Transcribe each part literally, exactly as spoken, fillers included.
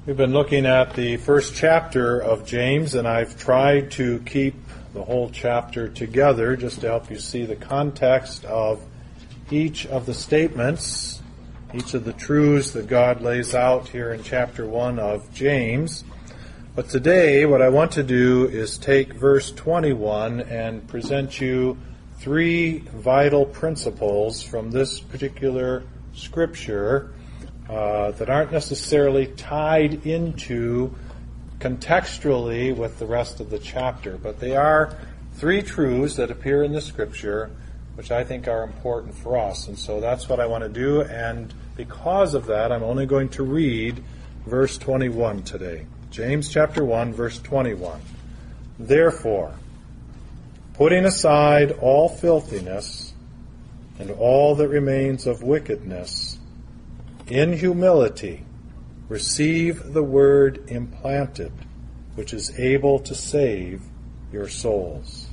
We've been looking at the first chapter of James, and I've tried to keep the whole chapter together just to help you see the context of each of the statements, each of the truths that God lays out here in chapter one of James. But today, what I want to do is take verse twenty-one and present you three vital principles from this particular scripture Uh, that aren't necessarily tied into contextually with the rest of the chapter, but they are three truths that appear in the scripture which I think are important for us. And so that's what I want to do, and because of that, I'm only going to read verse twenty-one today. James chapter one, verse twenty-one. Therefore, putting aside all filthiness and all that remains of wickedness, in humility, receive the word implanted, which is able to save your souls.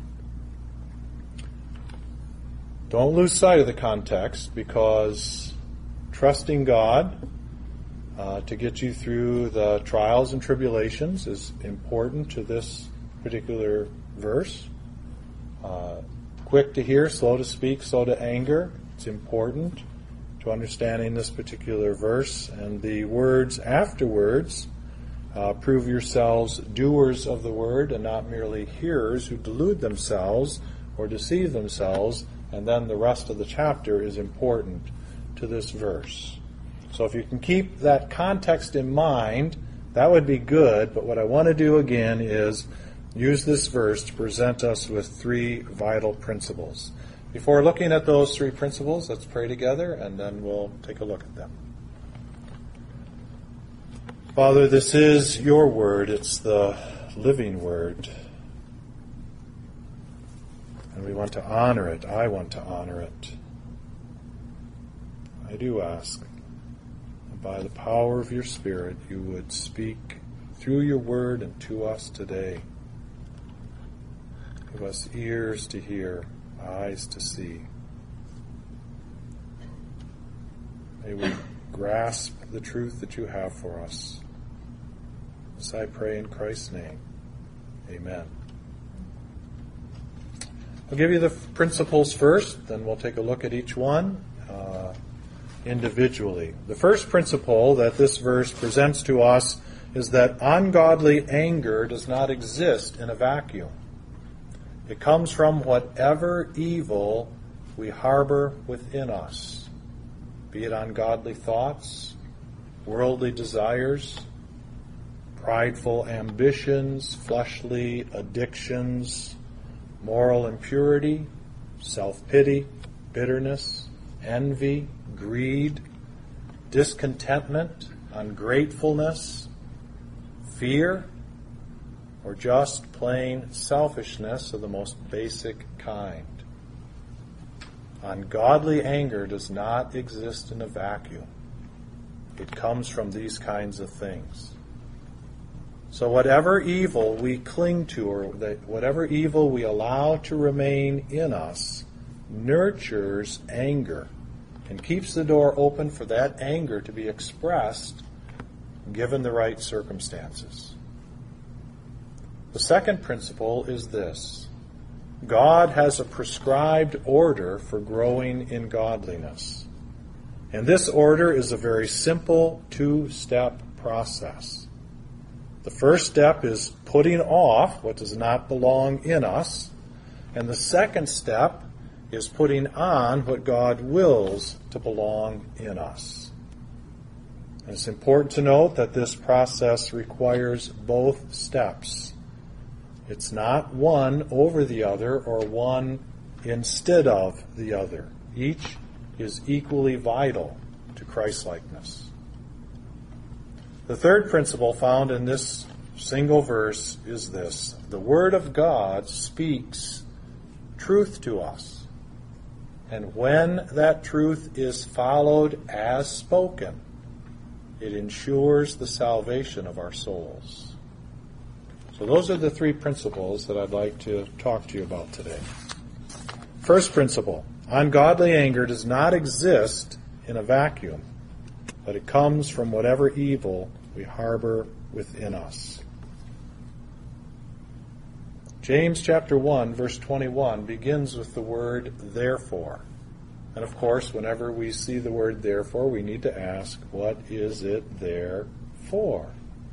Don't lose sight of the context, because trusting God uh, to get you through the trials and tribulations is important to this particular verse. Uh, quick to hear, slow to speak, slow to anger. It's important to understanding this particular verse, and the words afterwards, uh, prove yourselves doers of the word and not merely hearers who delude themselves or deceive themselves, and then the rest of the chapter is important to this verse. So if you can keep that context in mind, that would be good, but what I want to do again is use this verse to present us with three vital principles. Before looking at those three principles, let's pray together, and then we'll take a look at them. Father, this is your word. It's the living word. And we want to honor it. I want to honor it. I do ask that by the power of your Spirit, you would speak through your word and to us today. Give us ears to hear, eyes to see. May we grasp the truth that you have for us. This I pray in Christ's name. Amen. I'll give you the principles first, then we'll take a look at each one uh, individually. The first principle that this verse presents to us is that ungodly anger does not exist in a vacuum. It comes from whatever evil we harbor within us, be it ungodly thoughts, worldly desires, prideful ambitions, fleshly addictions, moral impurity, self-pity, bitterness, envy, greed, discontentment, ungratefulness, fear, or just plain selfishness of the most basic kind. Ungodly anger does not exist in a vacuum. It comes from these kinds of things. So whatever evil we cling to, or whatever evil we allow to remain in us, nurtures anger and keeps the door open for that anger to be expressed given the right circumstances. The second principle is this: God has a prescribed order for growing in godliness. And this order is a very simple two-step process. The first step is putting off what does not belong in us, and the second step is putting on what God wills to belong in us. And it's important to note that this process requires both steps. It's not one over the other or one instead of the other. Each is equally vital to Christ-likeness. The third principle found in this single verse is this: the Word of God speaks truth to us. And when that truth is followed as spoken, it ensures the salvation of our souls. So those are the three principles that I'd like to talk to you about today. First principle: ungodly anger does not exist in a vacuum, but it comes from whatever evil we harbor within us. James chapter one, verse twenty-one begins with the word therefore. And of course, whenever we see the word therefore, we need to ask, what is it there for?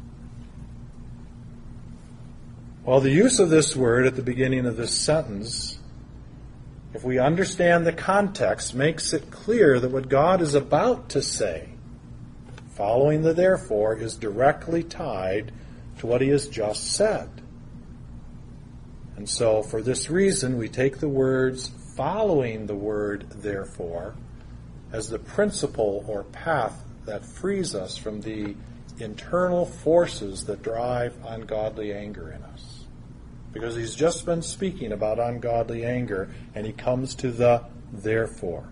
Well, the use of this word at the beginning of this sentence, if we understand the context, makes it clear that what God is about to say, following the therefore, is directly tied to what he has just said. And so, for this reason, we take the words following the word therefore as the principle or path that frees us from the internal forces that drive ungodly anger in us. Because he's just been speaking about ungodly anger, and he comes to the therefore.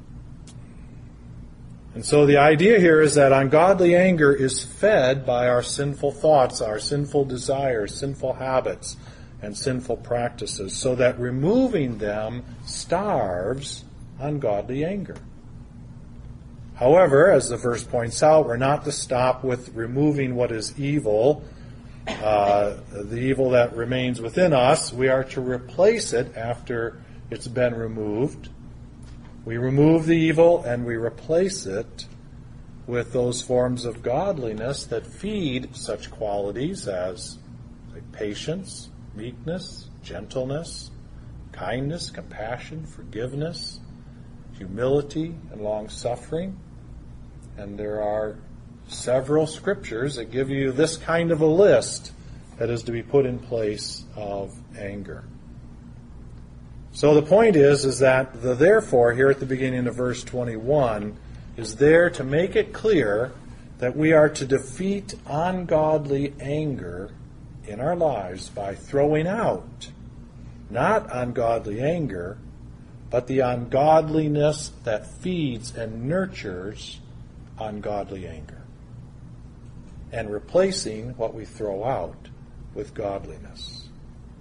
And so the idea here is that ungodly anger is fed by our sinful thoughts, our sinful desires, sinful habits, and sinful practices, so that removing them starves ungodly anger. However, as the verse points out, we're not to stop with removing what is evil, uh, the evil that remains within us. We are to replace it after it's been removed. We remove the evil and we replace it with those forms of godliness that feed such qualities as like patience, meekness, gentleness, kindness, compassion, forgiveness, humility, and long-suffering. And there are several scriptures that give you this kind of a list that is to be put in place of anger. So the point is, is that the therefore here at the beginning of verse twenty-one is there to make it clear that we are to defeat ungodly anger in our lives by throwing out not ungodly anger, but the ungodliness that feeds and nurtures ungodly anger, and replacing what we throw out with godliness.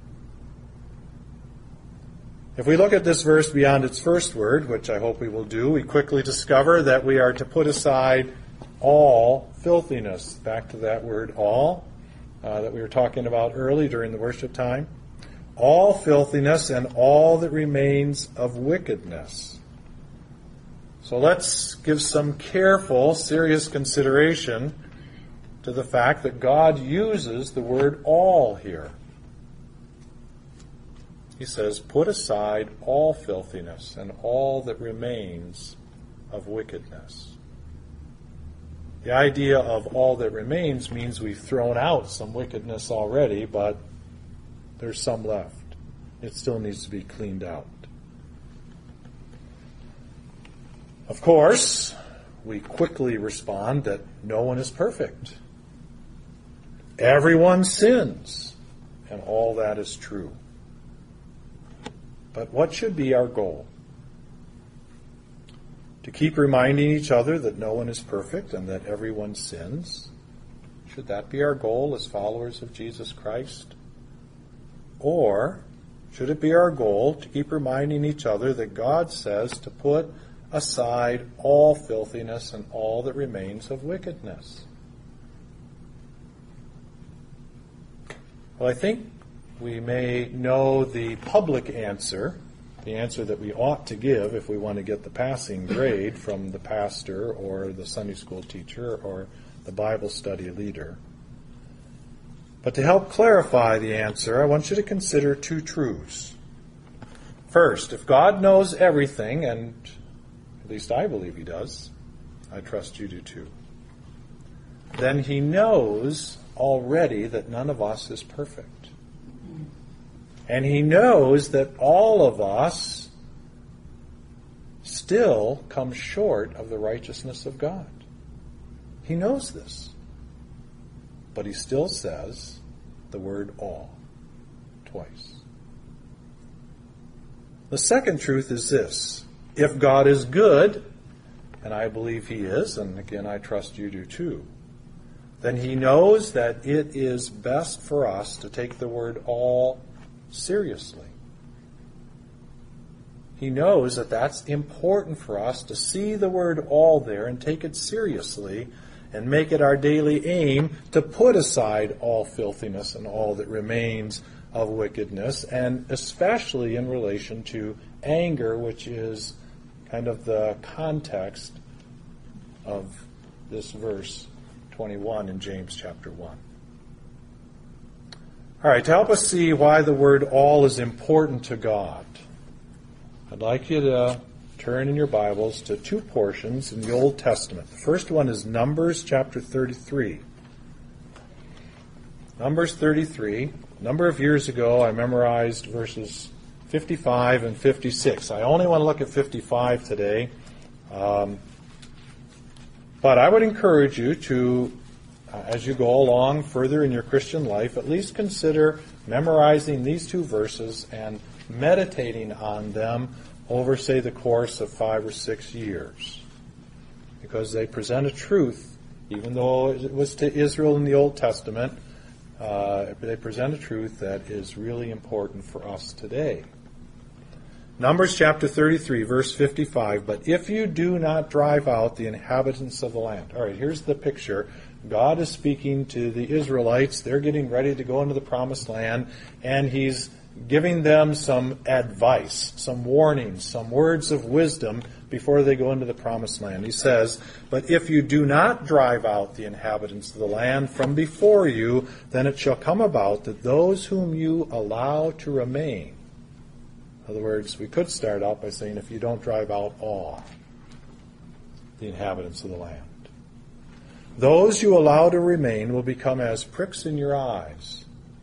If we look at this verse beyond its first word, which I hope we will do, we quickly discover that we are to put aside all filthiness. Back to that word all. Uh, that we were talking about early during the worship time. All filthiness and all that remains of wickedness. So let's give some careful, serious consideration to the fact that God uses the word all here. He says, put aside all filthiness and all that remains of wickedness. The idea of all that remains means we've thrown out some wickedness already, but there's some left. It still needs to be cleaned out. Of course, we quickly respond that no one is perfect. Everyone sins, and all that is true. But what should be our goal? To keep reminding each other that no one is perfect and that everyone sins? Should that be our goal as followers of Jesus Christ? Or should it be our goal to keep reminding each other that God says to put aside all filthiness and all that remains of wickedness? Well, I think we may know the public answer, the answer that we ought to give if we want to get the passing grade from the pastor or the Sunday school teacher or the Bible study leader. But to help clarify the answer, I want you to consider two truths. First, if God knows everything, and at least I believe he does, I trust you do too, then he knows already that none of us is perfect. And he knows that all of us still come short of the righteousness of God. He knows this. But he still says the word all twice. The second truth is this. If God is good, and I believe he is, and again I trust you do too, then he knows that it is best for us to take the word all seriously. He knows that that's important for us to see the word all there and take it seriously and make it our daily aim to put aside all filthiness and all that remains of wickedness, and especially in relation to anger, which is kind of the context of this verse twenty-one in James chapter one. All right, to help us see why the word all is important to God, I'd like you to turn in your Bibles to two portions in the Old Testament. The first one is Numbers chapter thirty-three. Numbers thirty-three. A number of years ago, I memorized verses fifty-five and fifty-six. I only want to look at fifty-five today. Um, but I would encourage you to, uh, as you go along further in your Christian life, at least consider memorizing these two verses and meditating on them over, say, the course of five or six years. Because they present a truth, even though it was to Israel in the Old Testament, uh, they present a truth that is really important for us today. Numbers chapter thirty-three, verse fifty-five, but if you do not drive out the inhabitants of the land. All right, here's the picture. God is speaking to the Israelites. They're getting ready to go into the promised land, and he's giving them some advice, some warnings, some words of wisdom before they go into the promised land. He says, but if you do not drive out the inhabitants of the land from before you, then it shall come about that those whom you allow to remain. In other words, we could start out by saying, if you don't drive out all the inhabitants of the land, those you allow to remain will become as pricks in your eyes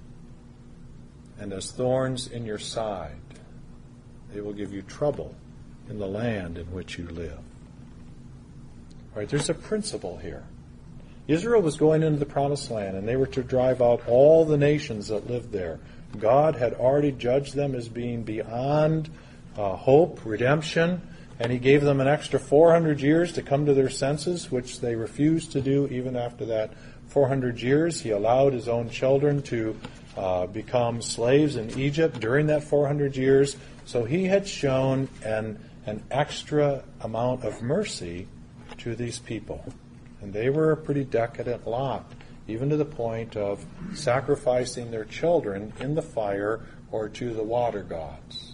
and as thorns in your side. They will give you trouble in the land in which you live. All right, there's a principle here. Israel was going into the promised land, and they were to drive out all the nations that lived there. God had already judged them as being beyond uh, hope, redemption, and he gave them an extra four hundred years to come to their senses, which they refused to do even after that four hundred years. He allowed his own children to uh, become slaves in Egypt during that four hundred years. So he had shown an, an extra amount of mercy to these people. And they were a pretty decadent lot, even to the point of sacrificing their children in the fire or to the water gods.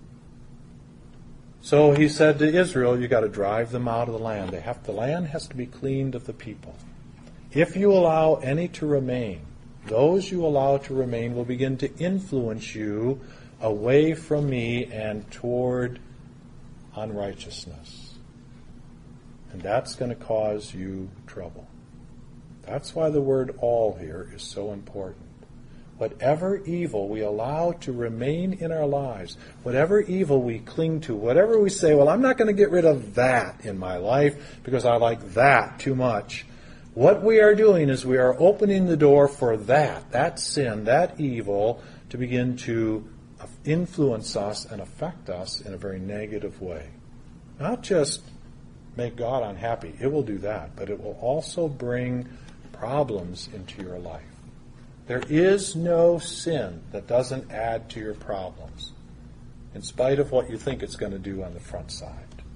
So he said to Israel, you got to drive them out of the land. They have, the land has to be cleaned of the people. If you allow any to remain, those you allow to remain will begin to influence you away from me and toward unrighteousness. And that's going to cause you trouble. That's why the word all here is so important. Whatever evil we allow to remain in our lives, whatever evil we cling to, whatever we say, well, I'm not going to get rid of that in my life because I like that too much. What we are doing is we are opening the door for that, that sin, that evil, to begin to influence us and affect us in a very negative way. Not just make God unhappy. It will do that, but it will also bring problems into your life. There is no sin that doesn't add to your problems, in spite of what you think it's going to do on the front side.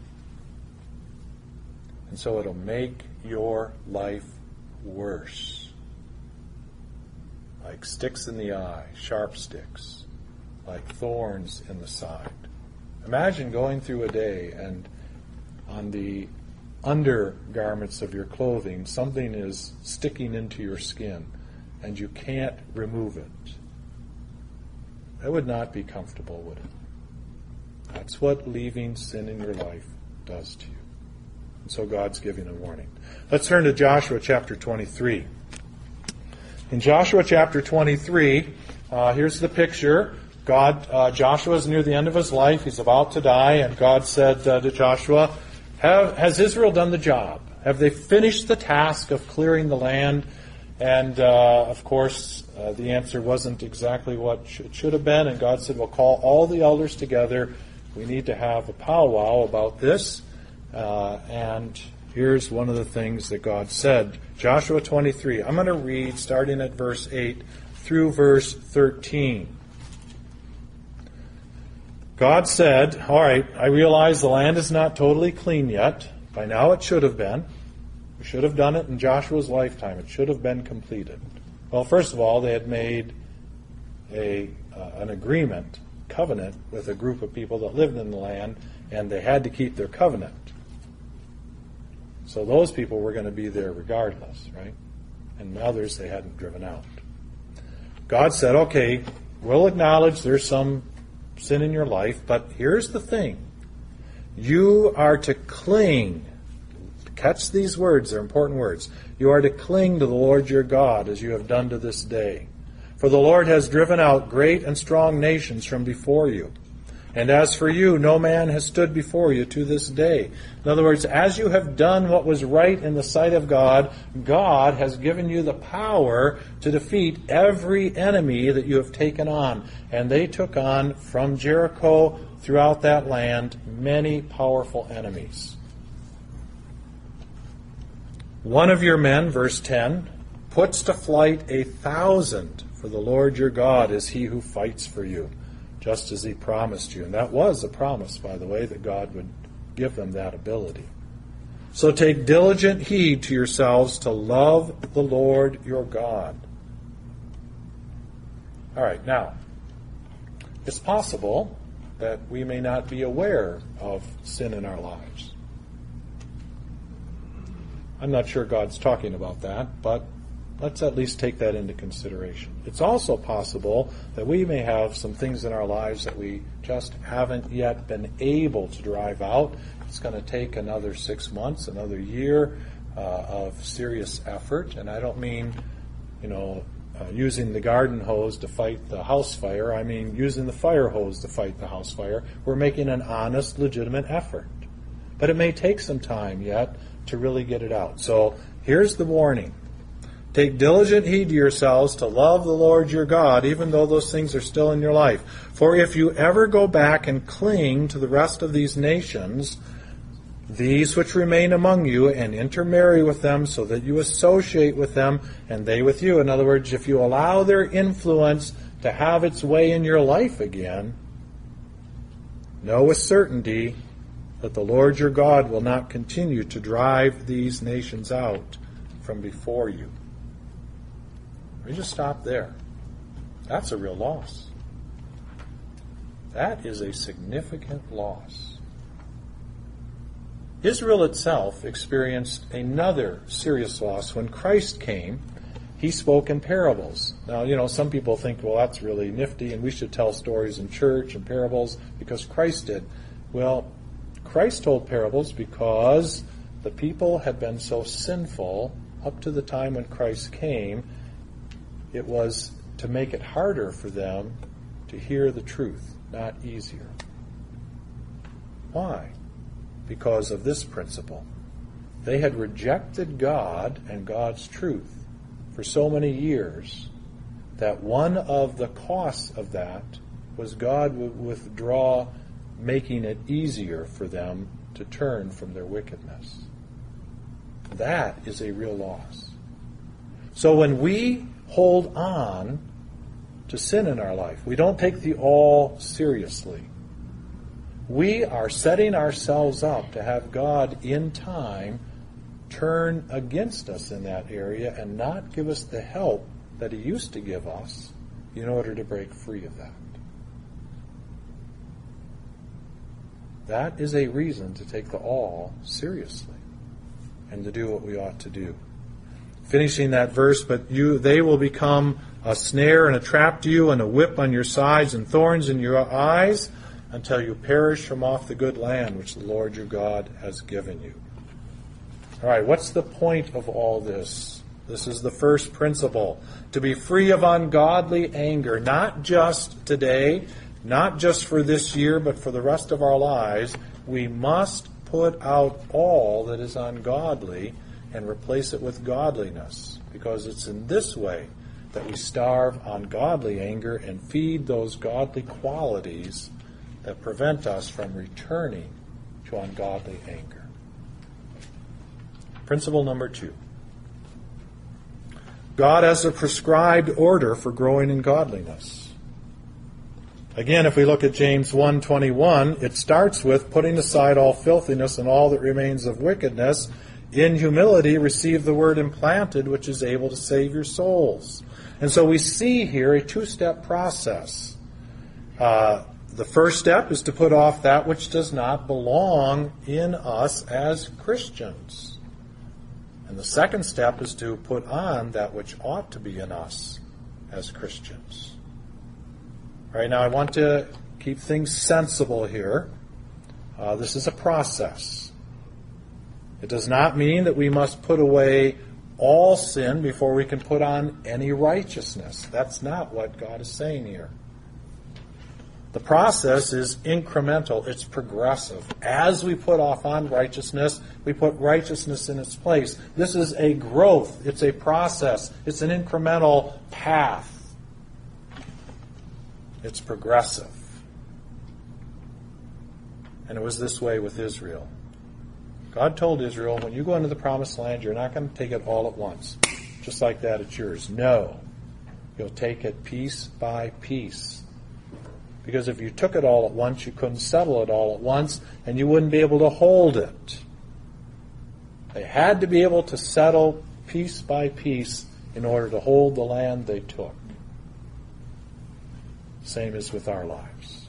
And so it'll make your life worse. Like sticks in the eye, sharp sticks, like thorns in the side. Imagine going through a day and on the undergarments of your clothing, something is sticking into your skin and you can't remove it. That would not be comfortable, would it? That's what leaving sin in your life does to you. And so God's giving a warning. Let's turn to Joshua chapter twenty-three. In Joshua chapter twenty-three, uh, here's the picture. God, uh, Joshua is near the end of his life. He's about to die, and God said uh, to Joshua, Have, has Israel done the job? Have they finished the task of clearing the land? And, uh, of course, uh, the answer wasn't exactly what it should have been. And God said, well, call all the elders together. We need to have a powwow about this. Uh, and here's one of the things that God said. Joshua twenty-three. I'm going to read starting at verse eight through verse thirteen. God said, all right, I realize the land is not totally clean yet. By now it should have been. We should have done it in Joshua's lifetime. It should have been completed. Well, first of all, they had made a uh, an agreement, covenant, with a group of people that lived in the land, and they had to keep their covenant. So those people were going to be there regardless, right? And others they hadn't driven out. God said, okay, we'll acknowledge there's some sin in your life, but here's the thing. You are to cling. Catch these words, they're important words. You are to cling to the Lord your God as you have done to this day. For the Lord has driven out great and strong nations from before you. And as for you, no man has stood before you to this day. In other words, as you have done what was right in the sight of God, God has given you the power to defeat every enemy that you have taken on. And they took on, from Jericho throughout that land, many powerful enemies. One of your men, verse ten, puts to flight a thousand, for the Lord your God is he who fights for you, just as he promised you. And that was a promise, by the way, that God would give them that ability. So take diligent heed to yourselves to love the Lord your God. All right, now, it's possible that we may not be aware of sin in our lives. I'm not sure God's talking about that, but let's at least take that into consideration. It's also possible that we may have some things in our lives that we just haven't yet been able to drive out. It's going to take another six months, another year uh, of serious effort. And I don't mean, you know, uh, using the garden hose to fight the house fire. I mean using the fire hose to fight the house fire. We're making an honest, legitimate effort. But it may take some time yet to really get it out. So here's the warning. Take diligent heed to yourselves to love the Lord your God, even though those things are still in your life. For if you ever go back and cling to the rest of these nations, these which remain among you, and intermarry with them so that you associate with them and they with you. In other words, if you allow their influence to have its way in your life again, know with certainty that the Lord your God will not continue to drive these nations out from before you. We just stop there. That's a real loss. That is a significant loss. Israel itself experienced another serious loss. When Christ came, he spoke in parables. Now, you know, some people think, well, that's really nifty and we should tell stories in church and parables because Christ did. Well, Christ told parables because the people had been so sinful up to the time when Christ came. It was to make it harder for them to hear the truth, not easier. Why? Because of this principle. They had rejected God and God's truth for so many years that one of the costs of that was God would withdraw, making it easier for them to turn from their wickedness. That is a real loss. So when we hold on to sin in our life, we don't take the all seriously. We are setting ourselves up to have God in time turn against us in that area and not give us the help that he used to give us in order to break free of that. That is a reason to take the all seriously and to do what we ought to do. Finishing that verse, but you, they will become a snare and a trap to you and a whip on your sides and thorns in your eyes until you perish from off the good land which the Lord your God has given you. All right, what's the point of all this? This is the first principle. To be free of ungodly anger, not just today, not just for this year, but for the rest of our lives, we must put out all that is ungodly and replace it with godliness, because it's in this way that we starve ungodly anger and feed those godly qualities that prevent us from returning to ungodly anger. Principle number two. God has a prescribed order for growing in godliness. Again, if we look at James one twenty-one, it starts with putting aside all filthiness and all that remains of wickedness, in humility receive the word implanted, which is able to save your souls. And so we see here a two-step process. Uh, the first step is to put off that which does not belong in us as Christians. And the second step is to put on that which ought to be in us as Christians. All right, now I want to keep things sensible here. Uh, this is a process. It does not mean that we must put away all sin before we can put on any righteousness. That's not what God is saying here. The process is incremental. It's progressive. As we put off unrighteousness, we put righteousness in its place. This is a growth. It's a process. It's an incremental path. It's progressive. And it was this way with Israel. God told Israel, when you go into the promised land, you're not going to take it all at once. Just like that, it's yours. No. You'll take it piece by piece. Because if you took it all at once, you couldn't settle it all at once, and you wouldn't be able to hold it. They had to be able to settle piece by piece in order to hold the land they took. Same as with our lives.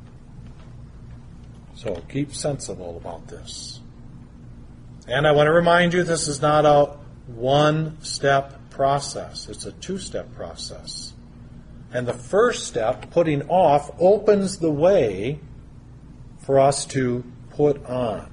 So keep sensible about this. And I want to remind you, this is not a one-step process. It's a two-step process. And the first step, putting off, opens the way for us to put on.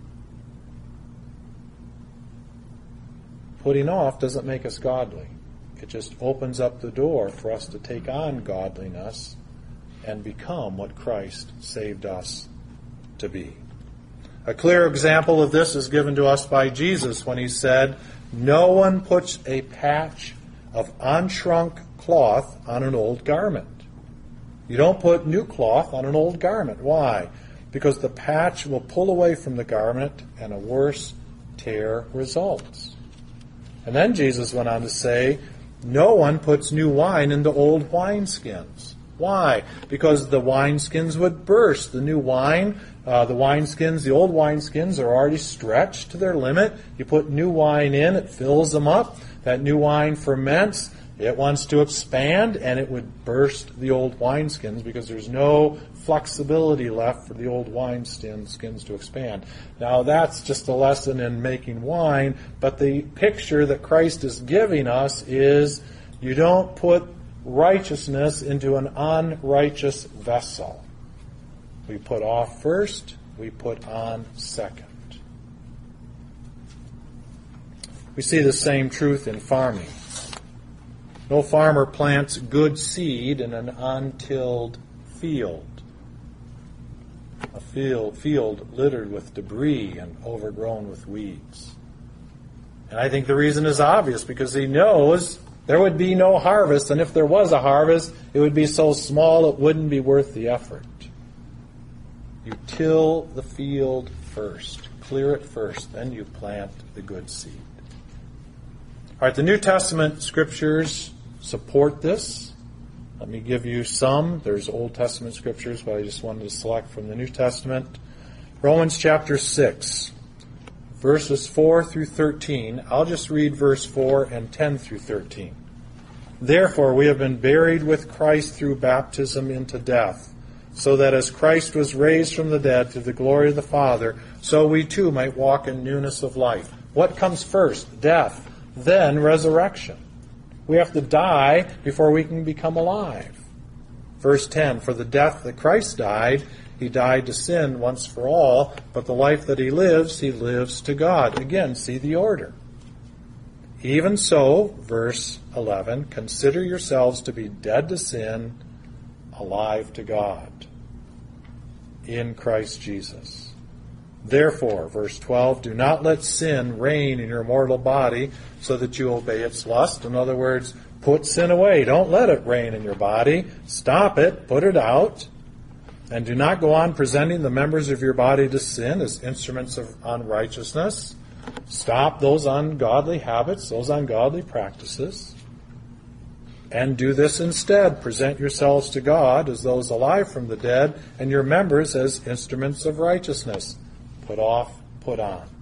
Putting off doesn't make us godly. It just opens up the door for us to take on godliness and become what Christ saved us to be. A clear example of this is given to us by Jesus when he said, "No one puts a patch of unshrunk cloth on an old garment." You don't put new cloth on an old garment. Why? Because the patch will pull away from the garment and a worse tear results. And then Jesus went on to say, "No one puts new wine into old wineskins." Why? Because the wineskins would burst. The new wine, uh, the wineskins, the old wineskins are already stretched to their limit. You put new wine in, it fills them up. That new wine ferments. It wants to expand, and it would burst the old wineskins because there's no flexibility left for the old wineskins to expand. Now, that's just a lesson in making wine, but the picture that Christ is giving us is you don't put righteousness into an unrighteous vessel. We put off first, we put on second. We see the same truth in farming. No farmer plants good seed in an untilled field. A field, field littered with debris and overgrown with weeds. And I think the reason is obvious, because he knows there would be no harvest, and if there was a harvest, it would be so small it wouldn't be worth the effort. You till the field first, clear it first, then you plant the good seed. All right, the New Testament scriptures support this. Let me give you some. There's Old Testament scriptures, but I just wanted to select from the New Testament. Romans chapter six, verses four through thirteen. I'll just read verse four and ten through thirteen. "Therefore we have been buried with Christ through baptism into death, so that as Christ was raised from the dead to the glory of the Father, so we too might walk in newness of life." What comes first? Death, then resurrection. We have to die before we can become alive. Verse ten, "For the death that Christ died, he died to sin once for all, but the life that he lives, he lives to God." Again, see the order. "Even so," verse eleven, "consider yourselves to be dead to sin, alive to God, in Christ Jesus. Therefore," verse twelve, "do not let sin reign in your mortal body so that you obey its lust." In other words, put sin away. Don't let it reign in your body. Stop it. Put it out. "And do not go on presenting the members of your body to sin as instruments of unrighteousness." Stop those ungodly habits, those ungodly practices. "And do this instead. Present yourselves to God as those alive from the dead, and your members as instruments of righteousness." Put off, put on.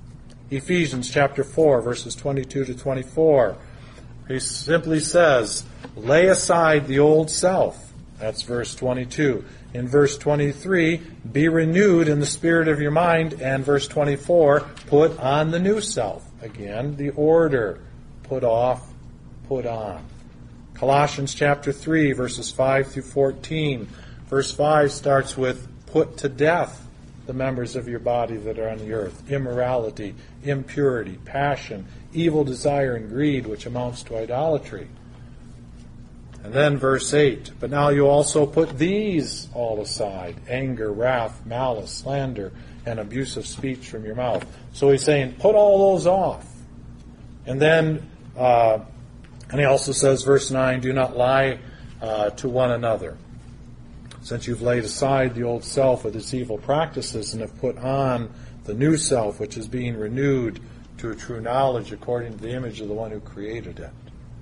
Ephesians chapter four, verses twenty-two to twenty-four. He simply says, lay aside the old self. That's verse twenty-two. In verse twenty-three, be renewed in the spirit of your mind. And verse twenty-four, put on the new self. Again, the order. Put off, put on. Colossians chapter three, verses five through fourteen. Verse five starts with, put to death the members of your body that are on the earth. Immorality, impurity, passion, evil desire, and greed, which amounts to idolatry. And then verse eight, but now you also put these all aside, anger, wrath, malice, slander, and abusive speech from your mouth. So he's saying, put all those off. And then, uh, and he also says, verse nine, do not lie uh, to one another, since you've laid aside the old self with its evil practices and have put on the new self, which is being renewed to a true knowledge according to the image of the one who created it.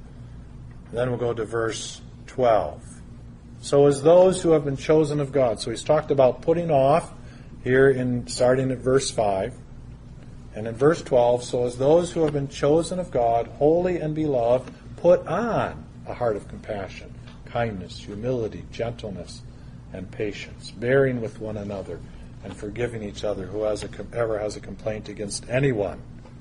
Then we'll go to verse twelve. So as those who have been chosen of God. So he's talked about putting off here in starting at verse five. And in verse twelve, so as those who have been chosen of God, holy and beloved, put on a heart of compassion, kindness, humility, gentleness, and patience, bearing with one another and forgiving each other who has a, ever has a complaint against anyone.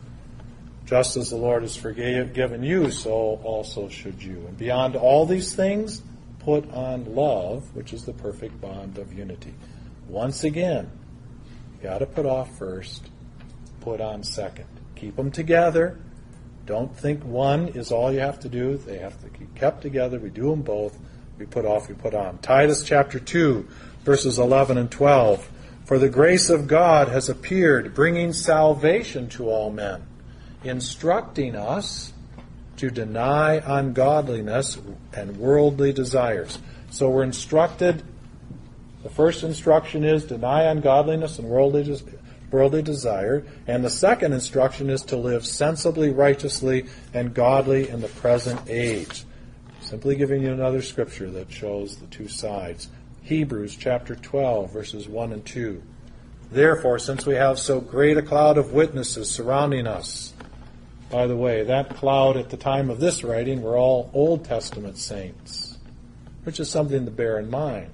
Just as the Lord has forgiven you, so also should you. And beyond all these things, put on love, which is the perfect bond of unity. Once again, you got to put off first, put on second. Keep them together. Don't think one is all you have to do. They have to be kept together. We do them both. We put off, we put on. Titus chapter two, verses eleven and twelve. For the grace of God has appeared, bringing salvation to all men, instructing us to deny ungodliness and worldly desires. So we're instructed, the first instruction is deny ungodliness and worldly desires. Worldly desire, and the second instruction is to live sensibly, righteously, and godly in the present age. Simply giving you another scripture that shows the two sides. Hebrews chapter twelve, verses one and two. Therefore, since we have so great a cloud of witnesses surrounding us, by the way, that cloud at the time of this writing were all Old Testament saints, which is something to bear in mind.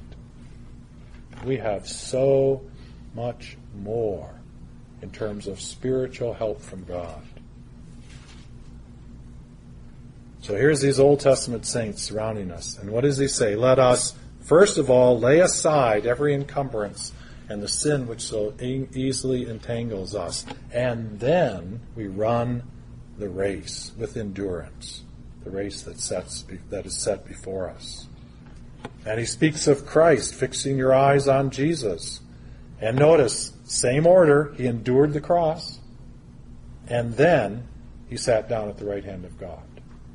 We have so much more in terms of spiritual help from God. So here's these Old Testament saints surrounding us. And what does he say? Let us, first of all, lay aside every encumbrance and the sin which so e- easily entangles us. And then we run the race with endurance, the race that sets that is set before us. And he speaks of Christ, fixing your eyes on Jesus. And notice, same order, he endured the cross, and then he sat down at the right hand of God.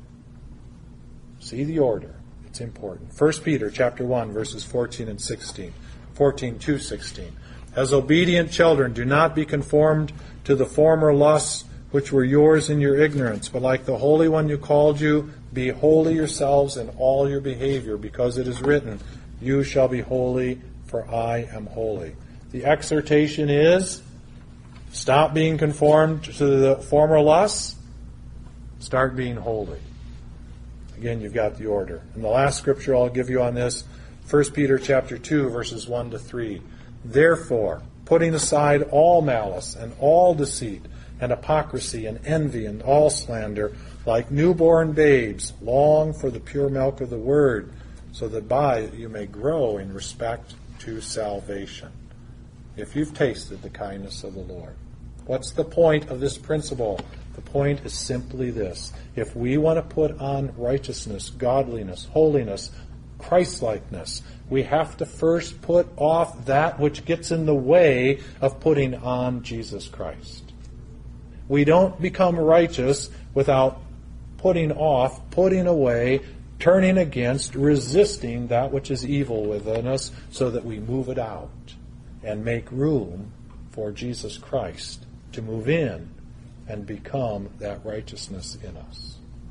See the order. It's important. First Peter chapter one, verses fourteen and sixteen. fourteen to sixteen. As obedient children, do not be conformed to the former lusts which were yours in your ignorance, but like the Holy One who called you, be holy yourselves in all your behavior, because it is written, you shall be holy, for I am holy. The exhortation is, stop being conformed to the former lusts, start being holy. Again, you've got the order. And the last scripture I'll give you on this, First Peter chapter two, verses one to three. Therefore, putting aside all malice and all deceit and hypocrisy and envy and all slander, like newborn babes, long for the pure milk of the word, so that by it you may grow in respect to salvation. If you've tasted the kindness of the Lord. What's the point of this principle? The point is simply this. If we want to put on righteousness, godliness, holiness, Christ-likeness, we have to first put off that which gets in the way of putting on Jesus Christ. We don't become righteous without putting off, putting away, turning against, resisting that which is evil within us, so that we move it out and make room for Jesus Christ to move in and become that righteousness in us.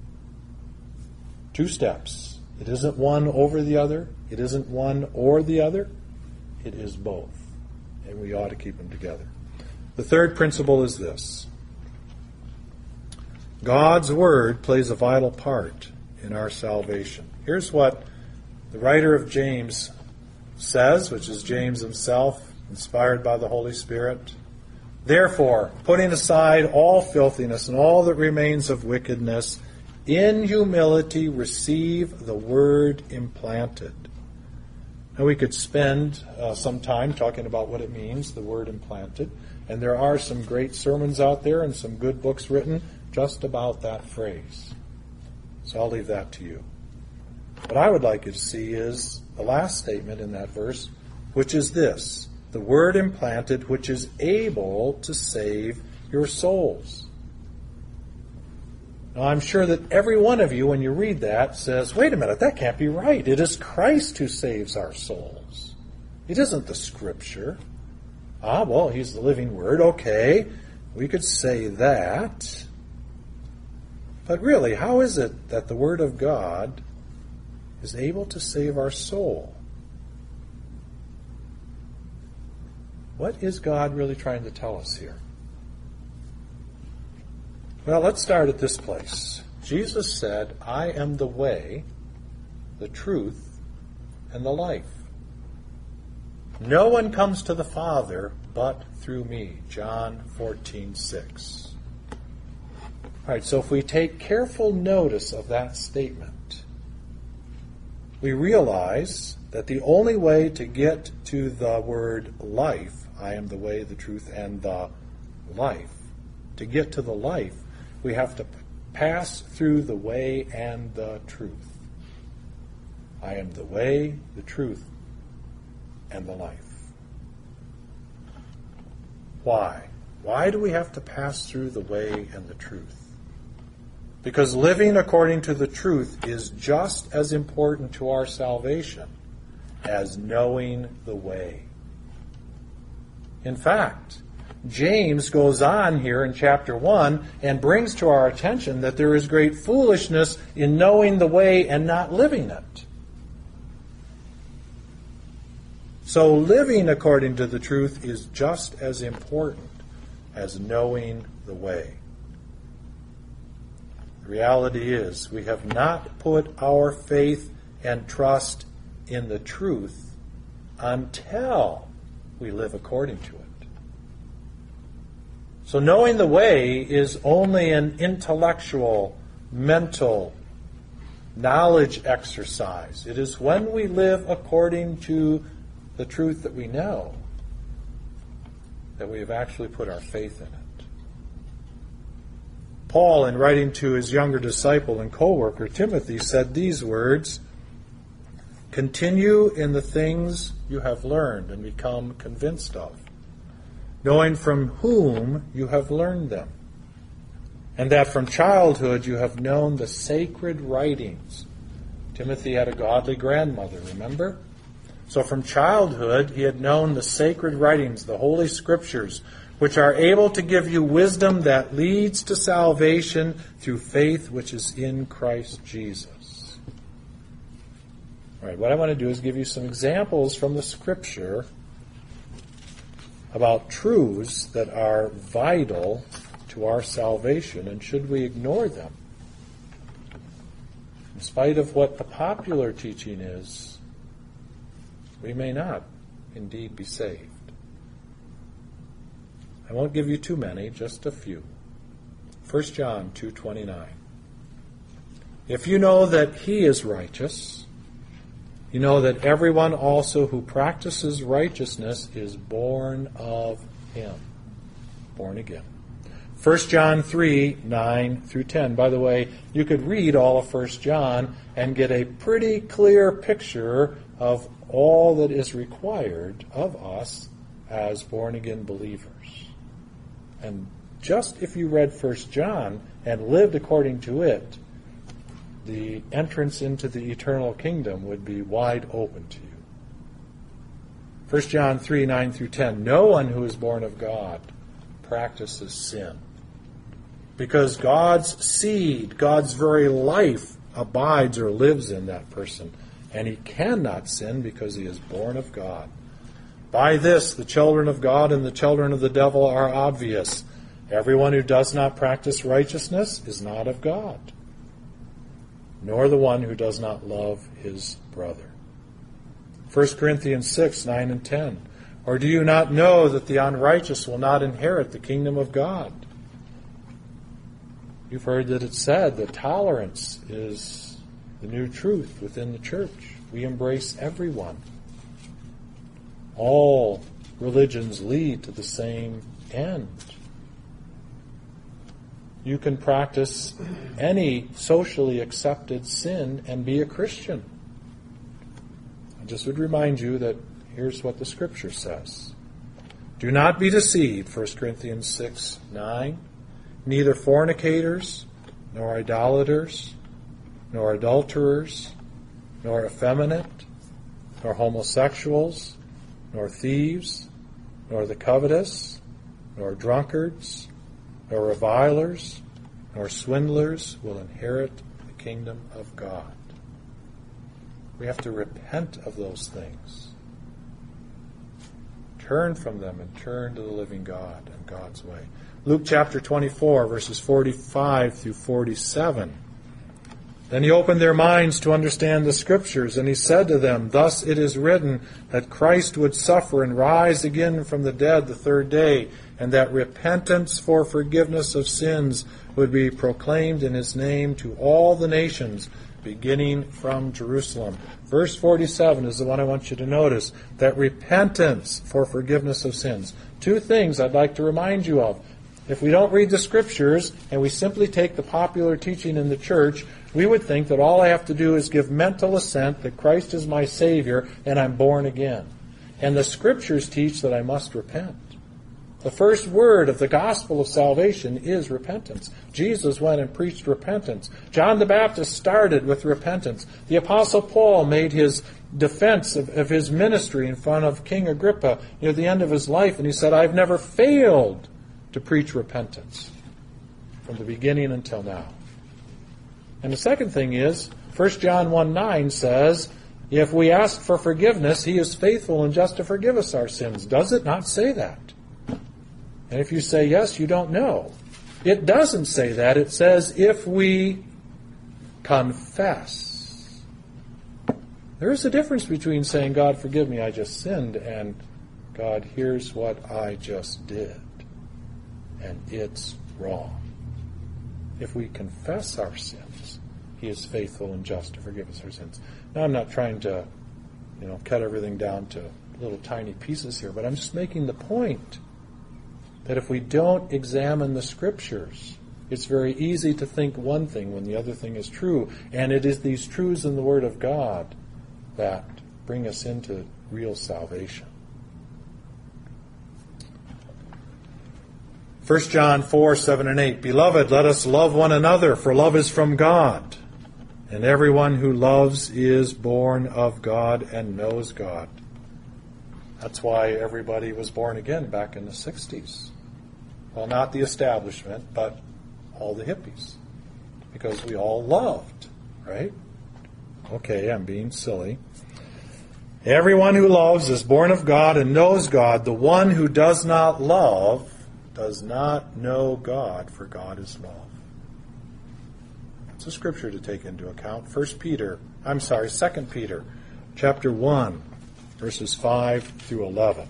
Two steps. It isn't one over the other. It isn't one or the other. It is both. And we ought to keep them together. The third principle is this. God's Word plays a vital part in our salvation. Here's what the writer of James says, which is James himself, inspired by the Holy Spirit. Therefore, putting aside all filthiness and all that remains of wickedness, in humility receive the word implanted. Now we could spend uh, some time talking about what it means, the word implanted. And there are some great sermons out there and some good books written just about that phrase. So I'll leave that to you. What I would like you to see is the last statement in that verse, which is this: the word implanted, which is able to save your souls. Now, I'm sure that every one of you, when you read that, says, wait a minute, that can't be right. It is Christ who saves our souls. It isn't the Scripture. Ah, well, He's the living Word. Okay, we could say that. But really, how is it that the Word of God is able to save our soul? What is God really trying to tell us here? Well, let's start at this place. Jesus said, I am the way, the truth, and the life. No one comes to the Father but through me. John fourteen six. All right, so if we take careful notice of that statement, we realize that the only way to get to the word life, I am the way, the truth, and the life, to get to the life, we have to pass through the way and the truth. I am the way, the truth, and the life. Why? Why do we have to pass through the way and the truth? Because living according to the truth is just as important to our salvation as knowing the way. In fact, James goes on here in chapter one and brings to our attention that there is great foolishness in knowing the way and not living it. So living according to the truth is just as important as knowing the way. The reality is we have not put our faith and trust in the truth until we live according to it. So knowing the way is only an intellectual, mental, knowledge exercise. It is when we live according to the truth that we know that we have actually put our faith in it. Paul, in writing to his younger disciple and co-worker Timothy, said these words, continue in the things you have learned and become convinced of, knowing from whom you have learned them, and that from childhood you have known the sacred writings. Timothy had a godly grandmother, remember? So from childhood he had known the sacred writings, the Holy Scriptures, which are able to give you wisdom that leads to salvation through faith which is in Christ Jesus. All right, what I want to do is give you some examples from the Scripture about truths that are vital to our salvation, and should we ignore them? In spite of what the popular teaching is, we may not indeed be saved. I won't give you too many, just a few. First John two twenty-nine. If you know that he is righteous, you know that everyone also who practices righteousness is born of him. Born again. First John three, nine through ten. By the way, you could read all of First John and get a pretty clear picture of all that is required of us as born-again believers. And just if you read First John and lived according to it, the entrance into the eternal kingdom would be wide open to you. First John three, nine through ten. No one who is born of God practices sin, because God's seed, God's very life, abides or lives in that person, and he cannot sin because he is born of God. By this, the children of God and the children of the devil are obvious. Everyone who does not practice righteousness is not of God, nor the one who does not love his brother. First Corinthians six, nine and ten. Or do you not know that the unrighteous will not inherit the kingdom of God? You've heard that it's said that tolerance is the new truth within the church. We embrace everyone. All religions lead to the same end. You can practice any socially accepted sin and be a Christian. I just would remind you that here's what the Scripture says. Do not be deceived, First Corinthians six, nine. Neither fornicators, nor idolaters, nor adulterers, nor effeminate, nor homosexuals, nor thieves, nor the covetous, nor drunkards, nor revilers, nor swindlers will inherit the kingdom of God. We have to repent of those things. Turn from them and turn to the living God and God's way. Luke chapter twenty-four, verses forty-five through forty-seven. Then he opened their minds to understand the Scriptures, and he said to them, Thus it is written that Christ would suffer and rise again from the dead the third day, and that repentance for forgiveness of sins would be proclaimed in his name to all the nations, beginning from Jerusalem. Verse forty-seven is the one I want you to notice, that repentance for forgiveness of sins. Two things I'd like to remind you of. If we don't read the Scriptures and we simply take the popular teaching in the church, we would think that all I have to do is give mental assent that Christ is my Savior and I'm born again. And the Scriptures teach that I must repent. The first word of the gospel of salvation is repentance. Jesus went and preached repentance. John the Baptist started with repentance. The Apostle Paul made his defense of, of his ministry in front of King Agrippa near the end of his life, and he said, I've never failed to preach repentance from the beginning until now. And the second thing is, First John one nine says, if we ask for forgiveness, he is faithful and just to forgive us our sins. Does it not say that? And if you say yes, you don't know. It doesn't say that. It says, if we confess. There is a difference between saying, God, forgive me, I just sinned, and God, here's what I just did. And it's wrong. If we confess our sins, he is faithful and just to forgive us our sins. Now, I'm not trying to, you know, cut everything down to little tiny pieces here, but I'm just making the point that if we don't examine the Scriptures, it's very easy to think one thing when the other thing is true. And it is these truths in the Word of God that bring us into real salvation. First John four, seven and eight. Beloved, let us love one another, for love is from God. And everyone who loves is born of God and knows God. That's why everybody was born again back in the sixties. Well, not the establishment, but all the hippies. Because we all loved, right? Okay, I'm being silly. Everyone who loves is born of God and knows God. The one who does not love does not know God, for God is love. It's a scripture to take into account. First Peter, I'm sorry, Second Peter, chapter one, verses five through eleven.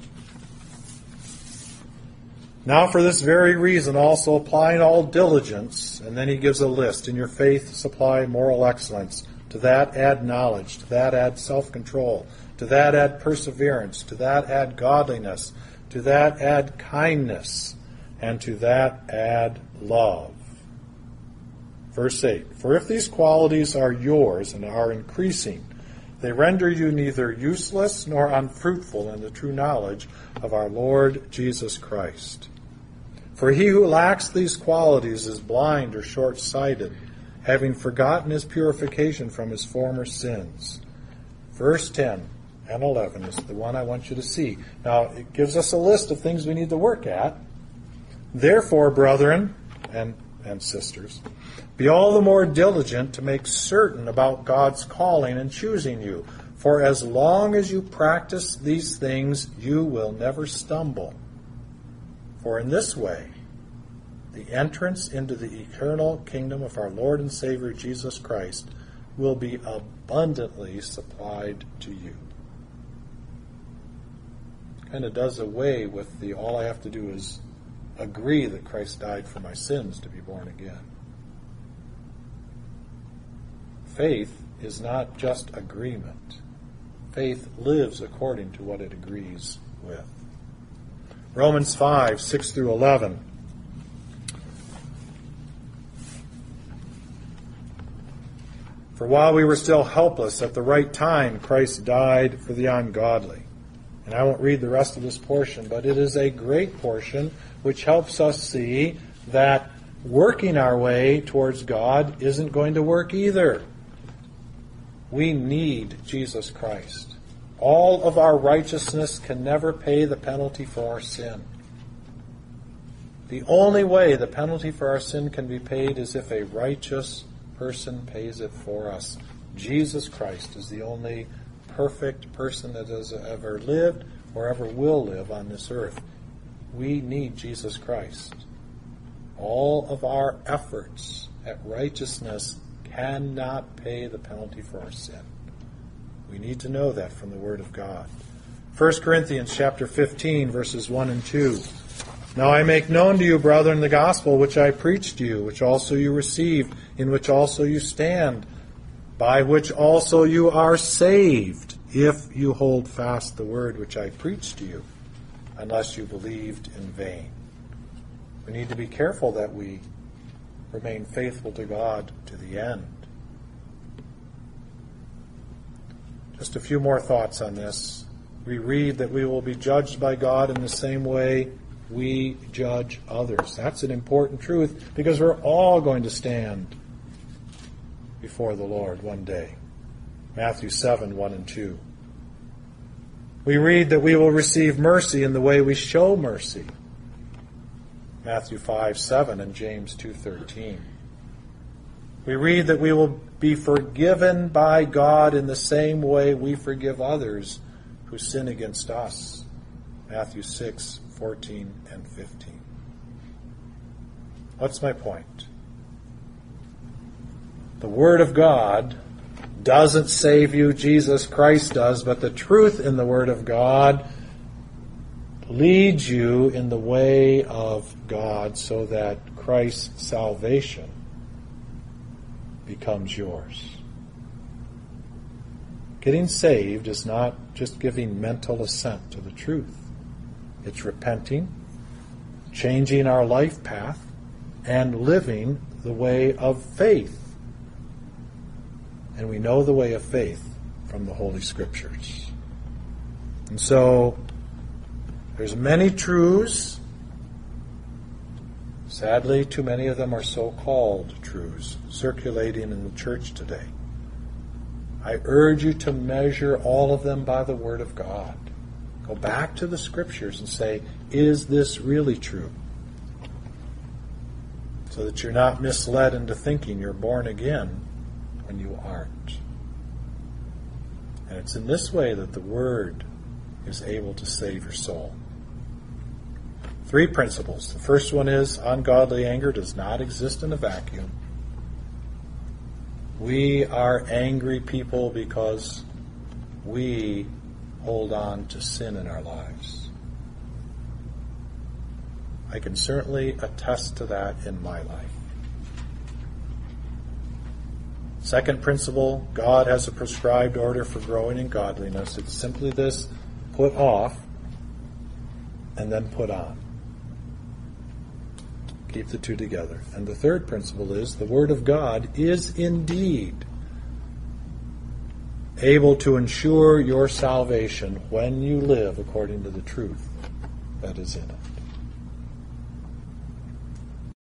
Now for this very reason also applying all diligence, and then he gives a list. In your faith supply moral excellence. To that add knowledge. To that add self-control. To that add perseverance. To that add godliness. To that add kindness. And to that add love. Verse eight. For if these qualities are yours and are increasing, they render you neither useless nor unfruitful in the true knowledge of our Lord Jesus Christ. For he who lacks these qualities is blind or short-sighted, having forgotten his purification from his former sins. Verse ten and eleven is the one I want you to see. Now, it gives us a list of things we need to work at. Therefore, brethren and, and sisters, be all the more diligent to make certain about God's calling and choosing you. For as long as you practice these things, you will never stumble. For in this way the entrance into the eternal kingdom of our Lord and Savior Jesus Christ will be abundantly supplied to you. Kind of does away with the all I have to do is agree that Christ died for my sins to be born again. Faith is not just agreement. Faith lives according to what it agrees with. Romans five, six through eleven. For while we were still helpless, at the right time Christ died for the ungodly. And I won't read the rest of this portion, but it is a great portion which helps us see that working our way towards God isn't going to work either. We need Jesus Christ. All of our righteousness can never pay the penalty for our sin. The only way the penalty for our sin can be paid is if a righteous person pays it for us. Jesus Christ is the only perfect person that has ever lived or ever will live on this earth. We need Jesus Christ. All of our efforts at righteousness cannot pay the penalty for our sin. We need to know that from the Word of God. First Corinthians chapter fifteen, verses one and two. Now I make known to you, brethren, the gospel which I preached to you, which also you received, in which also you stand, by which also you are saved, if you hold fast the word which I preached to you, unless you believed in vain. We need to be careful that we remain faithful to God to the end. Just a few more thoughts on this. We read that we will be judged by God in the same way we judge others. That's an important truth because we're all going to stand before the Lord one day. Matthew seven, one and two. We read that we will receive mercy in the way we show mercy. Matthew five, seven and James two, thirteen. We read that we will be forgiven by God in the same way we forgive others who sin against us. Matthew six, fourteen and fifteen. What's my point? The Word of God doesn't save you, Jesus Christ does, but the truth in the Word of God leads you in the way of God so that Christ's salvation becomes yours. Getting saved is not just giving mental assent to the truth. It's repenting, changing our life path, and living the way of faith. And we know the way of faith from the Holy Scriptures. And so, there's many truths. Sadly, too many of them are so-called truths circulating in the church today. I urge you to measure all of them by the Word of God. Go back to the Scriptures and say, is this really true? So that you're not misled into thinking you're born again when you aren't. And it's in this way that the Word is able to save your soul. Three principles. The first one is ungodly anger does not exist in a vacuum. We are angry people because we hold on to sin in our lives. I can certainly attest to that in my life. Second principle, God has a prescribed order for growing in godliness. It's simply this: put off and then put on. Keep the two together. And the third principle is the Word of God is indeed able to ensure your salvation when you live according to the truth that is in it.